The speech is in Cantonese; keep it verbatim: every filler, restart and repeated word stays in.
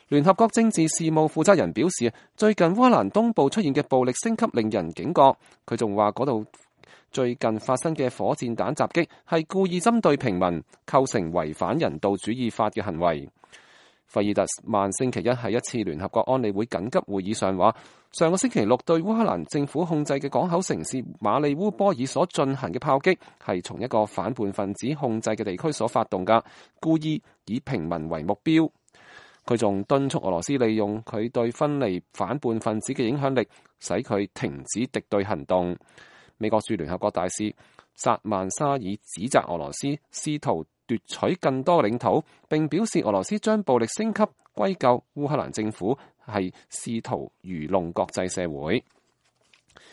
聯合國政治事務負責人表示，最近烏克蘭東部出現嘅暴力升級令人警覺。佢仲話嗰度最近發生嘅火箭彈襲擊係故意針對平民，構成違反人道主義法嘅行為。費爾特曼星期一喺一次聯合國安理會緊急會議上話，上個星期六對烏克蘭政府控制嘅港口城市馬利烏波爾所進行嘅炮擊係從一個反叛分子控制嘅地區所發動㗎，故意以平民為目標。佢仲敦促俄羅斯利用佢對分離反叛分子嘅影響力，使佢停止敵對行動。美國駐聯合國大使薩曼沙爾指責俄羅斯試圖奪取更多領土，並表示俄羅斯將暴力升級歸咎烏克蘭政府，係試圖愚弄國際社會。